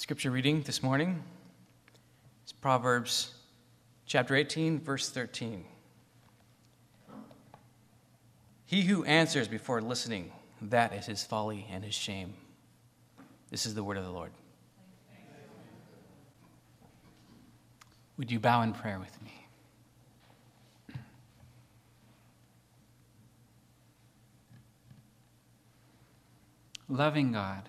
Scripture reading this morning is Proverbs chapter 18, verse 13. He who answers before listening, that is his folly and his shame. This is the word of the Lord. Would you bow in prayer with me? Loving God,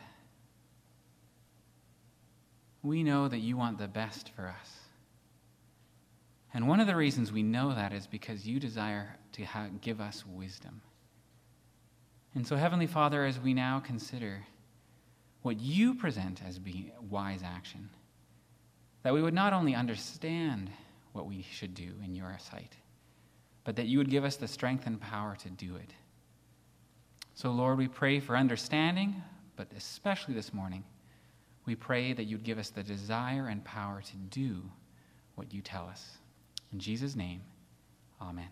we know that you want the best for us. And one of the reasons we know that is because you desire to give us wisdom. And so, Heavenly Father, as we now consider what you present as being wise action, that we would not only understand what we should do in your sight, but that you would give us the strength and power to do it. So, Lord, we pray for understanding, but especially this morning, we pray that you'd give us the desire and power to do what you tell us. In Jesus' name, amen.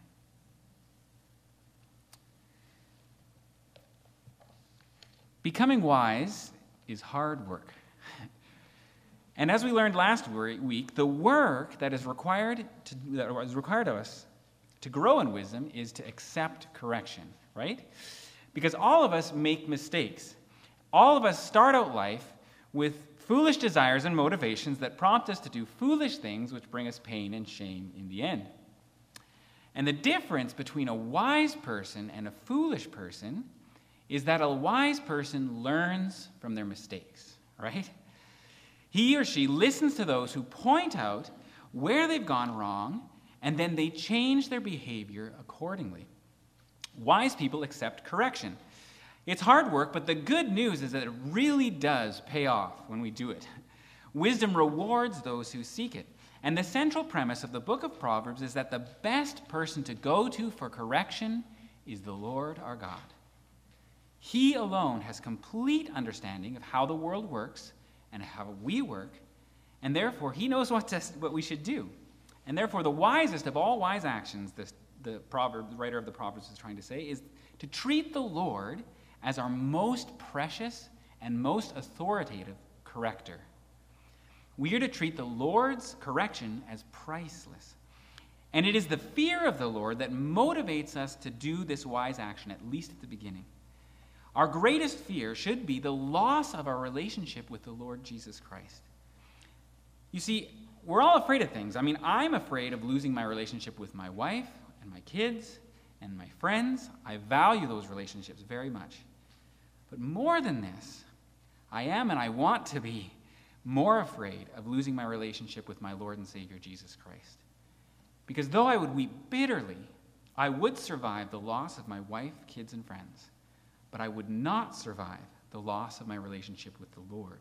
Becoming wise is hard work. And as we learned last week, the work that is required of us to grow in wisdom is to accept correction, right? Because all of us make mistakes. All of us start out life with foolish desires and motivations that prompt us to do foolish things which bring us pain and shame in the end. And the difference between a wise person and a foolish person is that a wise person learns from their mistakes, right? He or she listens to those who point out where they've gone wrong, and then they change their behavior accordingly. Wise people accept correction. It's hard work, but the good news is that it really does pay off when we do it. Wisdom rewards those who seek it. And the central premise of the book of Proverbs is that the best person to go to for correction is the Lord our God. He alone has complete understanding of how the world works and how we work, and therefore he knows what we should do. And therefore the wisest of all wise actions, the writer of the Proverbs is trying to say, is to treat the Lord as our most precious and most authoritative corrector. We are to treat the Lord's correction as priceless. And it is the fear of the Lord that motivates us to do this wise action, at least at the beginning. Our greatest fear should be the loss of our relationship with the Lord Jesus Christ. You see, we're all afraid of things. I mean, I'm afraid of losing my relationship with my wife and my kids and my friends. I value those relationships very much. But more than this, I am and I want to be more afraid of losing my relationship with my Lord and Savior Jesus Christ. Because though I would weep bitterly, I would survive the loss of my wife, kids, and friends. But I would not survive the loss of my relationship with the Lord.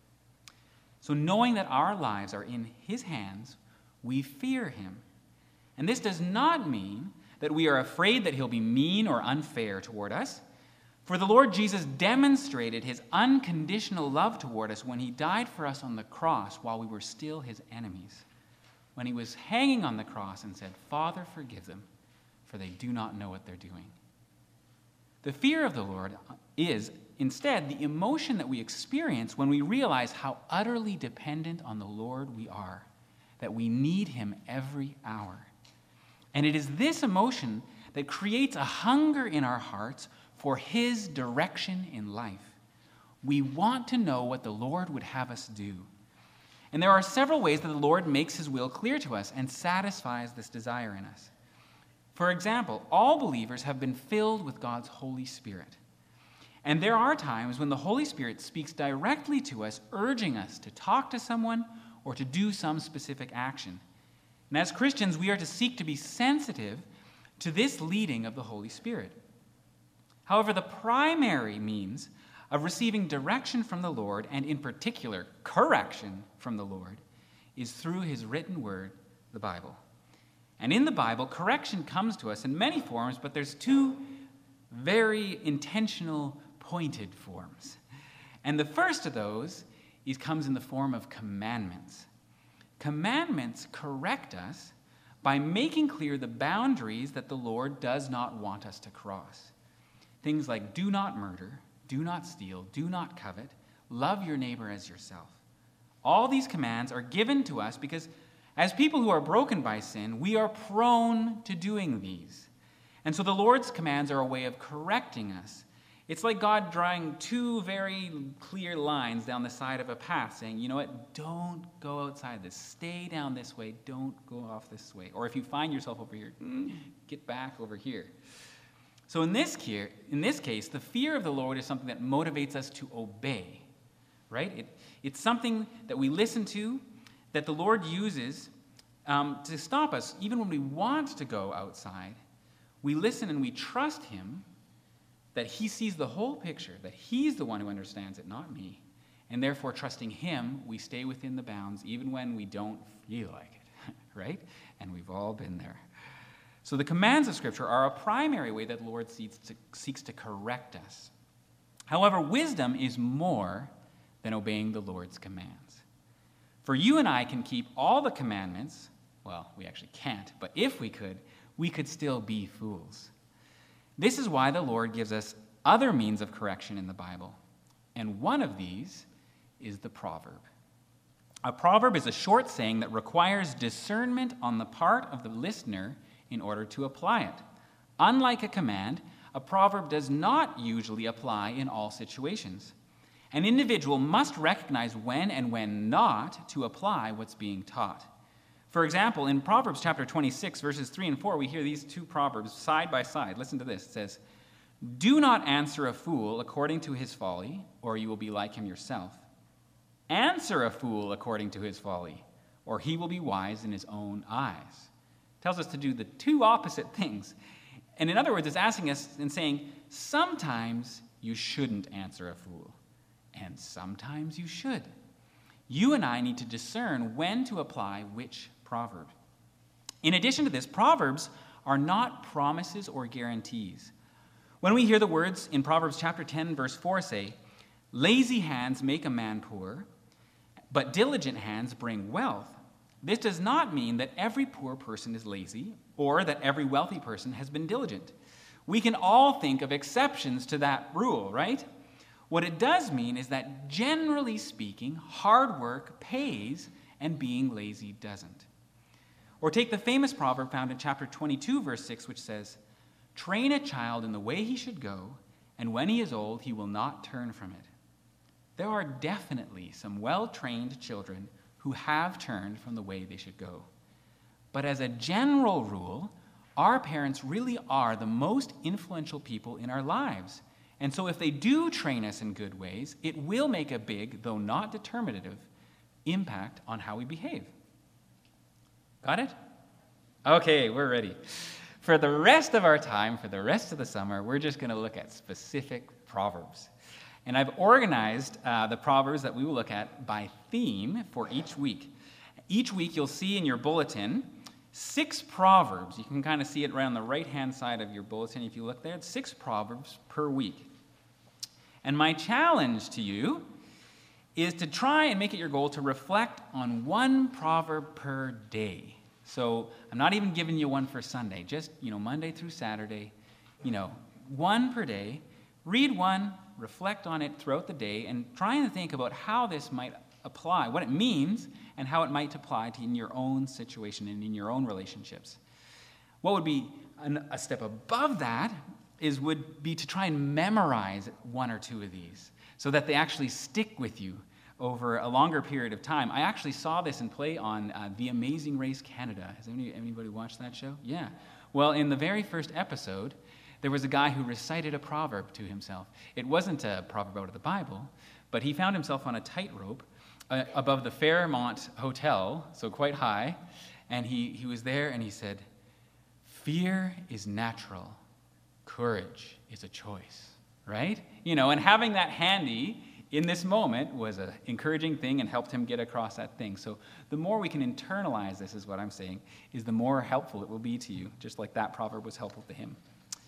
So knowing that our lives are in his hands, we fear him. And this does not mean that we are afraid that he'll be mean or unfair toward us. For the Lord Jesus demonstrated his unconditional love toward us when he died for us on the cross while we were still his enemies. When he was hanging on the cross and said, "Father, forgive them, for they do not know what they're doing." The fear of the Lord is, instead, the emotion that we experience when we realize how utterly dependent on the Lord we are, that we need him every hour. And it is this emotion that creates a hunger in our hearts for his direction in life. We want to know what the Lord would have us do. And there are several ways that the Lord makes his will clear to us and satisfies this desire in us. For example, all believers have been filled with God's Holy Spirit. And there are times when the Holy Spirit speaks directly to us, urging us to talk to someone or to do some specific action. And as Christians, we are to seek to be sensitive to this leading of the Holy Spirit. However, the primary means of receiving direction from the Lord, and in particular, correction from the Lord, is through his written word, the Bible. And in the Bible, correction comes to us in many forms, but there's two very intentional, pointed forms. And the first of those comes in the form of commandments. Commandments correct us by making clear the boundaries that the Lord does not want us to cross. Things like do not murder, do not steal, do not covet, love your neighbor as yourself. All these commands are given to us because as people who are broken by sin, we are prone to doing these. And so the Lord's commands are a way of correcting us. It's like God drawing two very clear lines down the side of a path, saying, you know what, don't go outside this. Stay down this way. Don't go off this way. Or if you find yourself over here, get back over here. So in this case, the fear of the Lord is something that motivates us to obey, right? It's something that we listen to, that the Lord uses to stop us. Even when we want to go outside, we listen and we trust him that he sees the whole picture, that he's the one who understands it, not me. And therefore, trusting him, we stay within the bounds even when we don't feel like it, right? And we've all been there. So the commands of Scripture are a primary way that the Lord seeks to correct us. However, wisdom is more than obeying the Lord's commands. For you and I can keep all the commandments. Well, we actually can't, but if we could still be fools. This is why the Lord gives us other means of correction in the Bible. And one of these is the proverb. A proverb is a short saying that requires discernment on the part of the listener in order to apply it. Unlike a command, a proverb does not usually apply in all situations. An individual must recognize when and when not to apply what's being taught. For example, in Proverbs chapter 26, verses 3 and 4, we hear these two proverbs side by side. Listen to this. It says, "Do not answer a fool according to his folly, or you will be like him yourself. Answer a fool according to his folly, or he will be wise in his own eyes." It tells us to do the two opposite things. And in other words, it's asking us and saying, sometimes you shouldn't answer a fool, and sometimes you should. You and I need to discern when to apply which proverb. In addition to this, proverbs are not promises or guarantees. When we hear the words in Proverbs chapter 10, verse 4 say, "Lazy hands make a man poor, but diligent hands bring wealth," this does not mean that every poor person is lazy or that every wealthy person has been diligent. We can all think of exceptions to that rule, right? What it does mean is that generally speaking, hard work pays and being lazy doesn't. Or take the famous proverb found in chapter 22, verse 6, which says, "Train a child in the way he should go, and when he is old, he will not turn from it." There are definitely some well-trained children who have turned from the way they should go. But as a general rule, our parents really are the most influential people in our lives. And so if they do train us in good ways, it will make a big, though not determinative, impact on how we behave. Got it? Okay, we're ready. For the rest of our time, for the rest of the summer, we're just going to look at specific proverbs. And I've organized the proverbs that we will look at by theme for each week. Each week you'll see in your bulletin 6 proverbs. You can kind of see it around the right-hand side of your bulletin if you look there. It's 6 proverbs per week. And my challenge to you is to try and make it your goal to reflect on 1 proverb per day. So I'm not even giving you one for Sunday, just, Monday through Saturday, 1 per day. Read one, reflect on it throughout the day, and try and think about how this might apply, what it means, and how it might apply to in your own situation and in your own relationships. What would be a step above that would be to try and memorize 1 or 2 of these so that they actually stick with you over a longer period of time. I actually saw this in play on The Amazing Race Canada. Has anybody watched that show? Yeah. Well, in the very first episode, there was a guy who recited a proverb to himself. It wasn't a proverb out of the Bible, but he found himself on a tightrope above the Fairmont Hotel, so quite high, and he was there and he said, "Fear is natural, courage is a choice," right? And having that handy in this moment was an encouraging thing and helped him get across that thing. So the more we can internalize this, is what I'm saying, is the more helpful it will be to you, just like that proverb was helpful to him.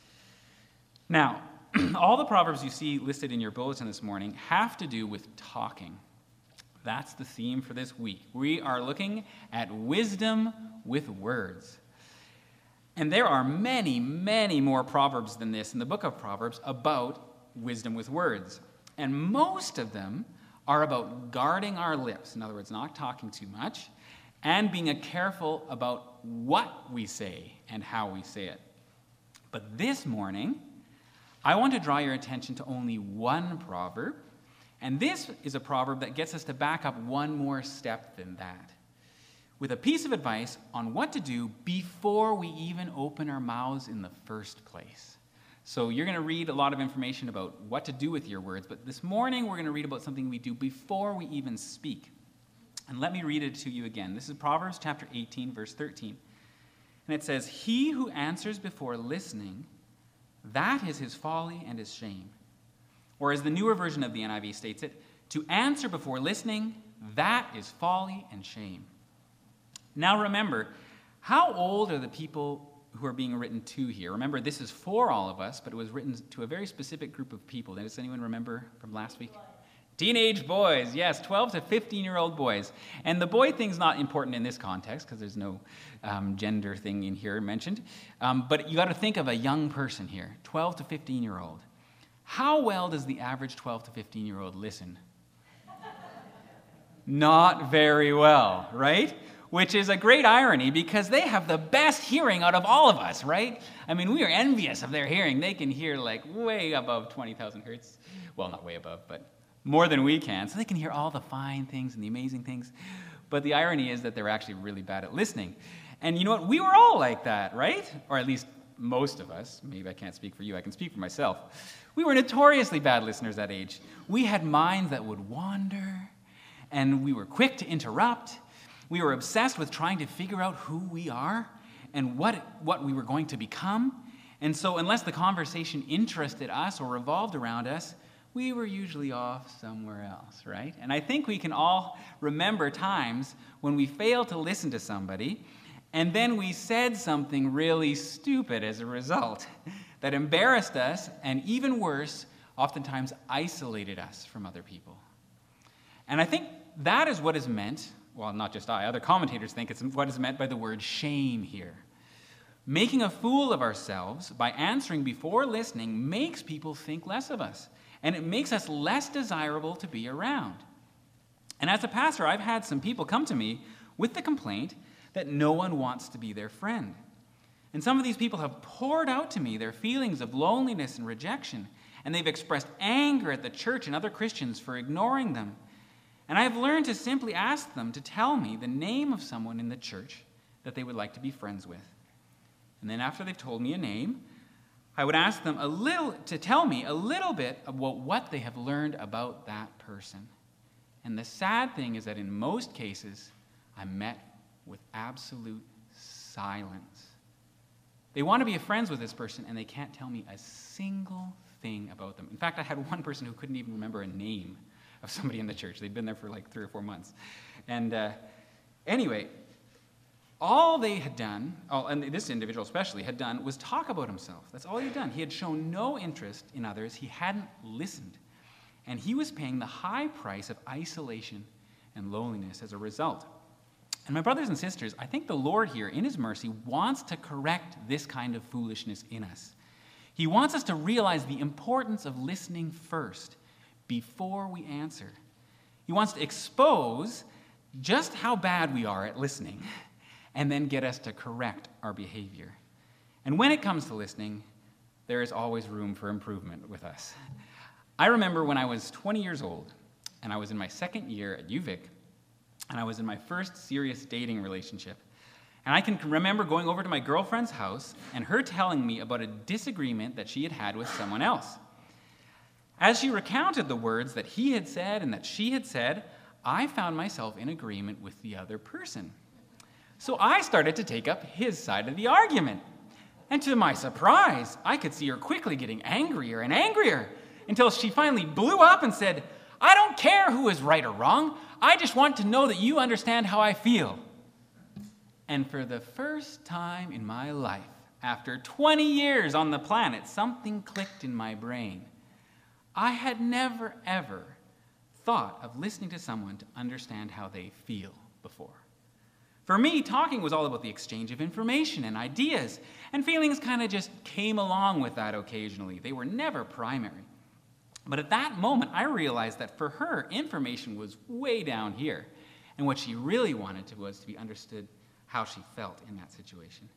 Now, all the proverbs you see listed in your bulletin this morning have to do with talking. That's the theme for this week. We are looking at wisdom with words. And there are many, many more proverbs than this in the book of Proverbs about wisdom with words. And most of them are about guarding our lips, in other words, not talking too much, and being careful about what we say and how we say it. But this morning, I want to draw your attention to only one proverb, and this is a proverb that gets us to back up one more step than that, with a piece of advice on what to do before we even open our mouths in the first place. So you're going to read a lot of information about what to do with your words, but this morning we're going to read about something we do before we even speak. And let me read it to you again. This is Proverbs chapter 18, verse 13. And it says, "He who answers before listening, that is his folly and his shame." Or as the newer version of the NIV states it, "To answer before listening, that is folly and shame." Now remember, how old are the people who are being written to here? Remember, this is for all of us, but it was written to a very specific group of people. Does anyone remember from last week? Teenage boys, yes, 12 to 15-year-old boys. And the boy thing's not important in this context because there's no gender thing in here mentioned. But you got to think of a young person here, 12 to 15-year-old. How well does the average 12 to 15-year-old listen? Not very well, right? Which is a great irony because they have the best hearing out of all of us, right? I mean, we are envious of their hearing. They can hear like way above 20,000 hertz. Well, not way above, but more than we can. So they can hear all the fine things and the amazing things. But the irony is that they're actually really bad at listening. And you know what? We were all like that, right? Or at least most of us. Maybe I can't speak for you. I can speak for myself. We were notoriously bad listeners that age. We had minds that would wander, and we were quick to interrupt. We were obsessed with trying to figure out who we are and what we were going to become. And so unless the conversation interested us or revolved around us, we were usually off somewhere else, right? And I think we can all remember times when we failed to listen to somebody, and then we said something really stupid as a result that embarrassed us, and even worse, oftentimes isolated us from other people. And I think that is what is meant, well, not just I, other commentators think it's what is meant by the word shame here. Making a fool of ourselves by answering before listening makes people think less of us, and it makes us less desirable to be around. And as a pastor, I've had some people come to me with the complaint that no one wants to be their friend. And some of these people have poured out to me their feelings of loneliness and rejection, and they've expressed anger at the church and other Christians for ignoring them. And I have learned to simply ask them to tell me the name of someone in the church that they would like to be friends with. And then after they've told me a name, I would ask them to tell me a little bit about what they have learned about that person. And the sad thing is that in most cases, I'm met with absolute silence. They want to be friends with this person, and they can't tell me a single thing about them. In fact, I had one person who couldn't even remember a name of somebody in the church. They'd been there for like 3 or 4 months. And anyway, all they had done, and this individual especially, had done was talk about himself. That's all he had done. He had shown no interest in others. He hadn't listened. And he was paying the high price of isolation and loneliness as a result. And my brothers and sisters, I think the Lord here, in his mercy, wants to correct this kind of foolishness in us. He wants us to realize the importance of listening first, before we answer. He wants to expose just how bad we are at listening, and then get us to correct our behavior. And when it comes to listening, there is always room for improvement with us. I remember when I was 20 years old, and I was in my second year at UVic, and I was in my first serious dating relationship. And I can remember going over to my girlfriend's house and her telling me about a disagreement that she had had with someone else. As she recounted the words that he had said and that she had said, I found myself in agreement with the other person. So I started to take up his side of the argument. And to my surprise, I could see her quickly getting angrier and angrier until she finally blew up and said, I don't care who is right or wrong. I just want to know that you understand how I feel. And for the first time in my life, after 20 years on the planet, something clicked in my brain. I had never, ever thought of listening to someone to understand how they feel before. For me, talking was all about the exchange of information and ideas, and feelings kind of just came along with that occasionally. They were never primary. But at that moment, I realized that for her, information was way down here. And what she really wanted was to be understood how she felt in that situation.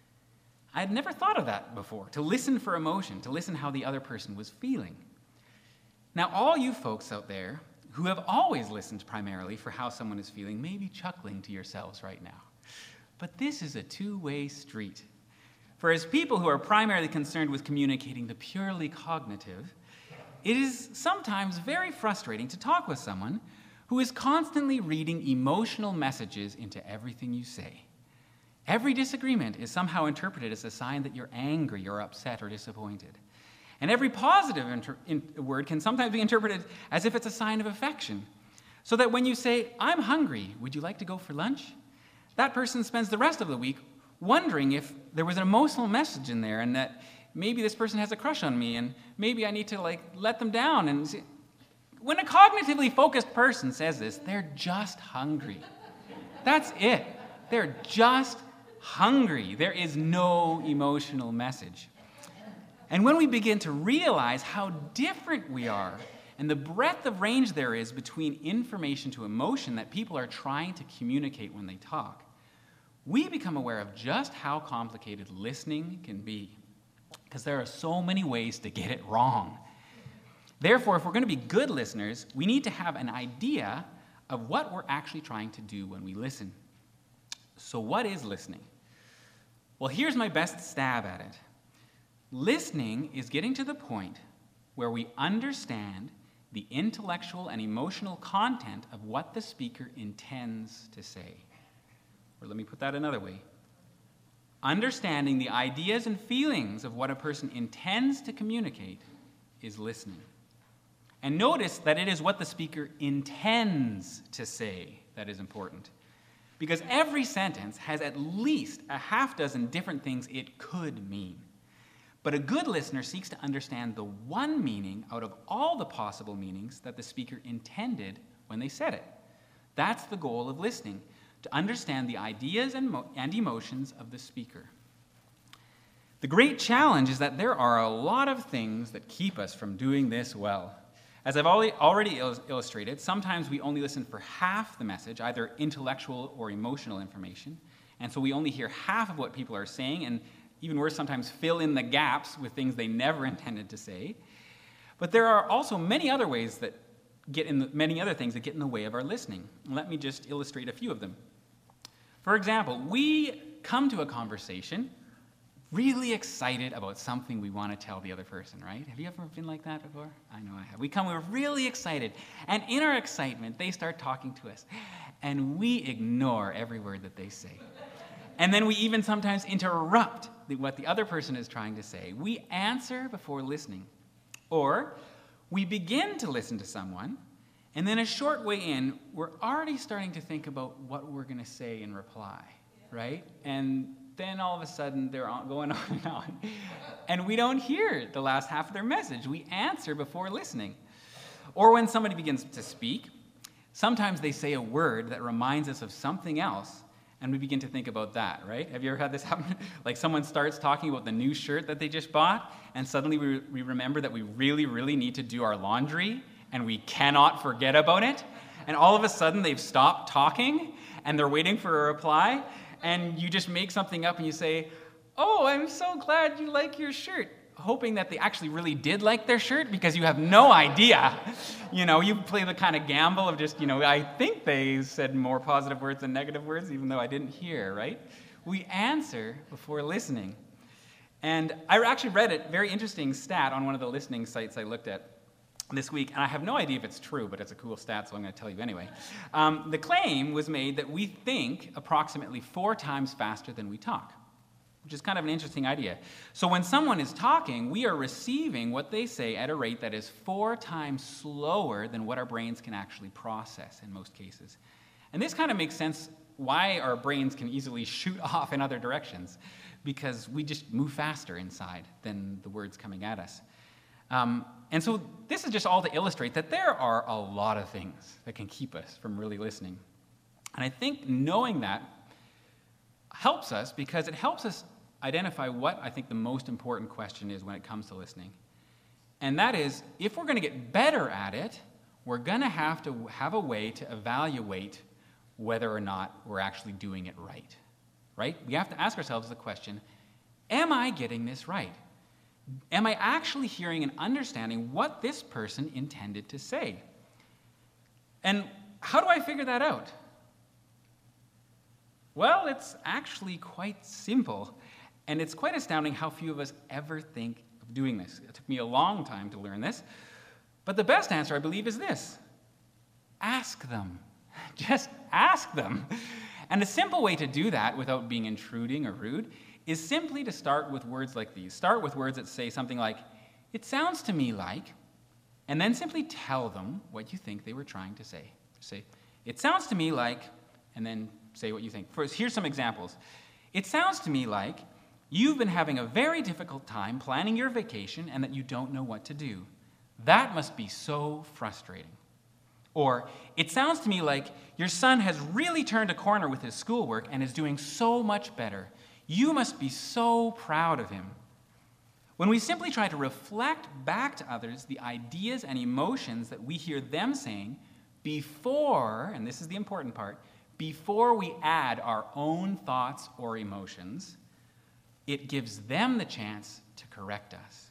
I had never thought of that before, to listen for emotion, to listen how the other person was feeling. Now, all you folks out there who have always listened primarily for how someone is feeling may be chuckling to yourselves right now. But this is a two-way street. For as people who are primarily concerned with communicating the purely cognitive, it is sometimes very frustrating to talk with someone who is constantly reading emotional messages into everything you say. Every disagreement is somehow interpreted as a sign that you're angry or upset or disappointed. And every positive word can sometimes be interpreted as if it's a sign of affection. So that when you say, "I'm hungry, would you like to go for lunch?" that person spends the rest of the week wondering if there was an emotional message in there and that maybe this person has a crush on me and maybe I need to let them down. And when a cognitively focused person says this, they're just hungry. That's it. They're just hungry. There is no emotional message. And when we begin to realize how different we are and the breadth of range there is between information to emotion that people are trying to communicate when they talk, we become aware of just how complicated listening can be, because there are so many ways to get it wrong. Therefore, if we're going to be good listeners, we need to have an idea of what we're actually trying to do when we listen. So what is listening? Well, here's my best stab at it. Listening is getting to the point where we understand the intellectual and emotional content of what the speaker intends to say. Or let me put that another way. Understanding the ideas and feelings of what a person intends to communicate is listening. And notice that it is what the speaker intends to say that is important. Because every sentence has at least a half dozen different things it could mean. But a good listener seeks to understand the one meaning out of all the possible meanings that the speaker intended when they said it. That's the goal of listening, to understand the ideas and emotions of the speaker. The great challenge is that there are a lot of things that keep us from doing this well. As I've already illustrated, sometimes we only listen for half the message, either intellectual or emotional information, and so we only hear half of what people are saying, and even worse, sometimes fill in the gaps with things they never intended to say. But there are also many other things that get in the way of our listening. Let me just illustrate a few of them. For example, we come to a conversation really excited about something we want to tell the other person, right? Have you ever been like that before? I know I have. We're really excited, and in our excitement, they start talking to us, and we ignore every word that they say. And then we even sometimes interrupt what the other person is trying to say. We answer before listening. Or we begin to listen to someone, and then a short way in, we're already starting to think about what we're going to say in reply, right? And then all of a sudden, they're going on and on. And we don't hear the last half of their message. We answer before listening. Or when somebody begins to speak, sometimes they say a word that reminds us of something else, and we begin to think about that, right? Have you ever had this happen? Like someone starts talking about the new shirt that they just bought, and suddenly we remember that we really, really need to do our laundry, and we cannot forget about it. And all of a sudden, they've stopped talking, and they're waiting for a reply, and you just make something up and you say, "Oh, I'm so glad you like your shirt," hoping that they actually really did like their shirt because you have no idea. You play the kind of gamble of just, I think they said more positive words than negative words, even though I didn't hear, right? We answer before listening. And I actually read a very interesting stat on one of the listening sites I looked at this week, and I have no idea if it's true, but it's a cool stat, so I'm going to tell you anyway. The claim was made that we think approximately 4 times faster than we talk, which is kind of an interesting idea. So when someone is talking, we are receiving what they say at a rate that is 4 times slower than what our brains can actually process in most cases. And this kind of makes sense why our brains can easily shoot off in other directions, because we just move faster inside than the words coming at us. And so this is just all to illustrate that there are a lot of things that can keep us from really listening. And I think knowing that helps us because it helps us identify what I think the most important question is when it comes to listening. And that is, if we're going to get better at it, we're going to have a way to evaluate whether or not we're actually doing it right. Right? We have to ask ourselves the question, am I getting this right? Am I actually hearing and understanding what this person intended to say? And how do I figure that out? Well, it's actually quite simple, and it's quite astounding how few of us ever think of doing this. It took me a long time to learn this, but the best answer, I believe, is this. Ask them. Just ask them. And a simple way to do that without being intruding or rude is simply to start with words like these. Start with words that say something like, "It sounds to me like," and then simply tell them what you think they were trying to say. Say, "It sounds to me like," and then say what you think. First, here's some examples. "It sounds to me like you've been having a very difficult time planning your vacation and that you don't know what to do. That must be so frustrating." Or, "It sounds to me like your son has really turned a corner with his schoolwork and is doing so much better. You must be so proud of him." When we simply try to reflect back to others the ideas and emotions that we hear them saying before, and this is the important part, before we add our own thoughts or emotions, it gives them the chance to correct us.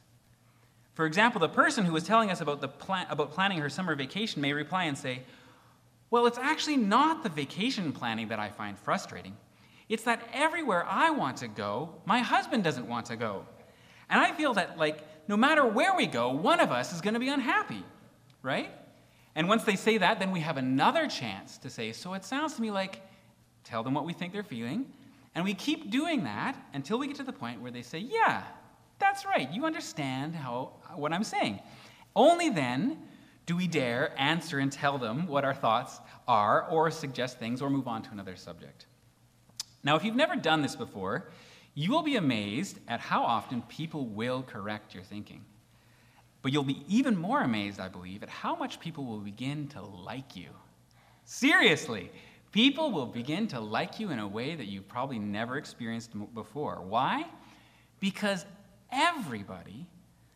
For example, the person who was telling us about planning her summer vacation may reply and say, "Well, it's actually not the vacation planning that I find frustrating. It's that everywhere I want to go, my husband doesn't want to go. And I feel that, no matter where we go, one of us is going to be unhappy," right? And once they say that, then we have another chance to say, "So it sounds to me like," tell them what we think they're feeling, and we keep doing that until we get to the point where they say, "Yeah, that's right, you understand what I'm saying." Only then do we dare answer and tell them what our thoughts are, or suggest things, or move on to another subject. Now, if you've never done this before, you will be amazed at how often people will correct your thinking. But you'll be even more amazed, I believe, at how much people will begin to like you. Seriously, people will begin to like you in a way that you've probably never experienced before. Why? Because everybody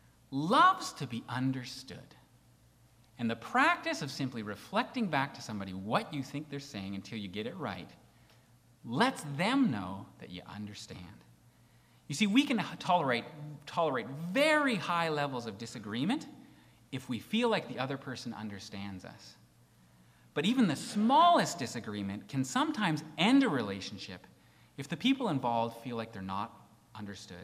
loves to be understood. And the practice of simply reflecting back to somebody what you think they're saying until you get it right lets them know that you understand. You see, we can tolerate very high levels of disagreement if we feel like the other person understands us. But even the smallest disagreement can sometimes end a relationship if the people involved feel like they're not understood.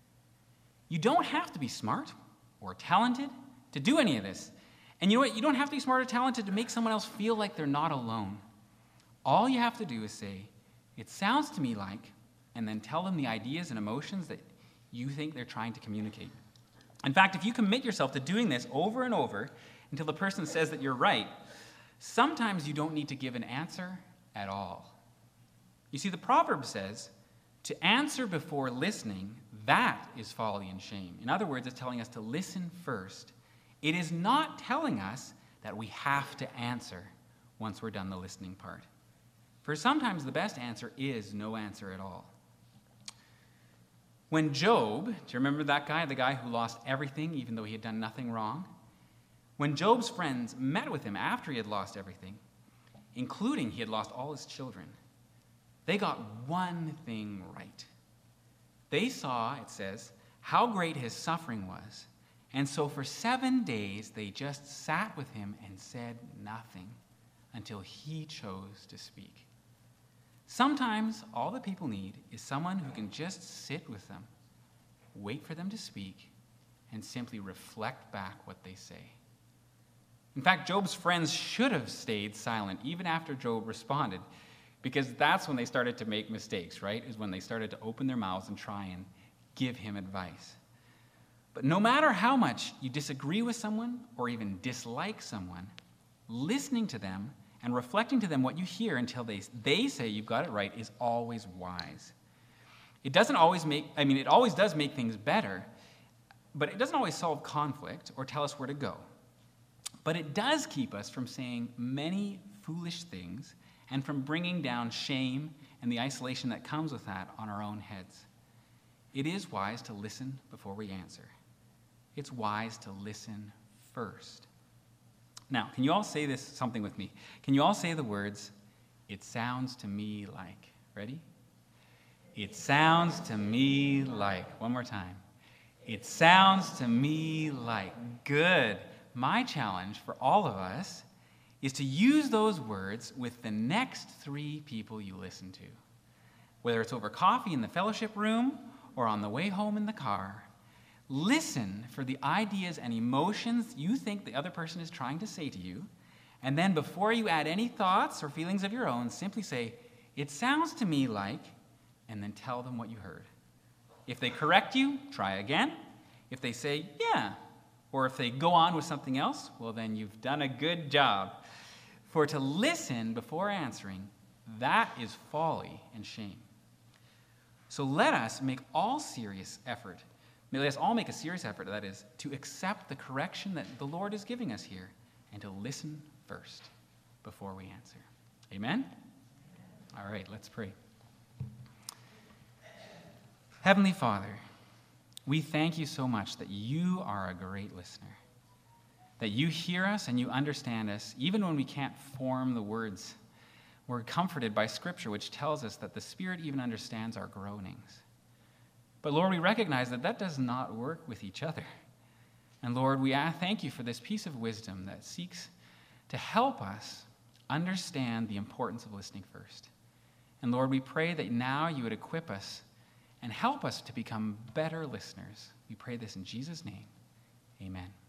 You don't have to be smart or talented to do any of this. And you know what? You don't have to be smart or talented to make someone else feel like they're not alone. All you have to do is say, "It sounds to me like," and then tell them the ideas and emotions that you think they're trying to communicate. In fact, if you commit yourself to doing this over and over until the person says that you're right, sometimes you don't need to give an answer at all. You see, the proverb says, "To answer before listening, that is folly and shame." In other words, it's telling us to listen first. It is not telling us that we have to answer once we're done the listening part. For sometimes the best answer is no answer at all. When Job, do you remember that guy, the guy who lost everything even though he had done nothing wrong? When Job's friends met with him after he had lost everything, including he had lost all his children, they got one thing right. They saw, it says, how great his suffering was. And so for 7 days, they just sat with him and said nothing until he chose to speak. Sometimes all that people need is someone who can just sit with them, wait for them to speak, and simply reflect back what they say. In fact, Job's friends should have stayed silent even after Job responded, because that's when they started to make mistakes, right? Is when they started to open their mouths and try and give him advice. But no matter how much you disagree with someone or even dislike someone, listening to them and reflecting to them what you hear until they say you've got it right is always wise. It always does make things better, but it doesn't always solve conflict or tell us where to go. But it does keep us from saying many foolish things and from bringing down shame and the isolation that comes with that on our own heads. It is wise to listen before we answer. it's wise to listen first. Now, can you all say something with me? Can you all say the words, "It sounds to me like"? Ready? It sounds to me like. One more time. It sounds to me like. Good. My challenge for all of us is to use those words with the next 3 people you listen to. Whether it's over coffee in the fellowship room or on the way home in the car, listen for the ideas and emotions you think the other person is trying to say to you, and then before you add any thoughts or feelings of your own, simply say, "It sounds to me like," and then tell them what you heard. If they correct you, try again. If they say, "Yeah," or if they go on with something else, well, then you've done a good job. For to listen before answering, that is folly and shame. So let us make all serious effort. Let us all make a serious effort, that is, to accept the correction that the Lord is giving us here and to listen first before we answer. Amen? All right, let's pray. Heavenly Father, we thank you so much that you are a great listener, that you hear us and you understand us even when we can't form the words. We're comforted by Scripture, which tells us that the Spirit even understands our groanings. But Lord, we recognize that that does not work with each other. And Lord, we thank you for this piece of wisdom that seeks to help us understand the importance of listening first. And Lord, we pray that now you would equip us and help us to become better listeners. We pray this in Jesus' name. Amen.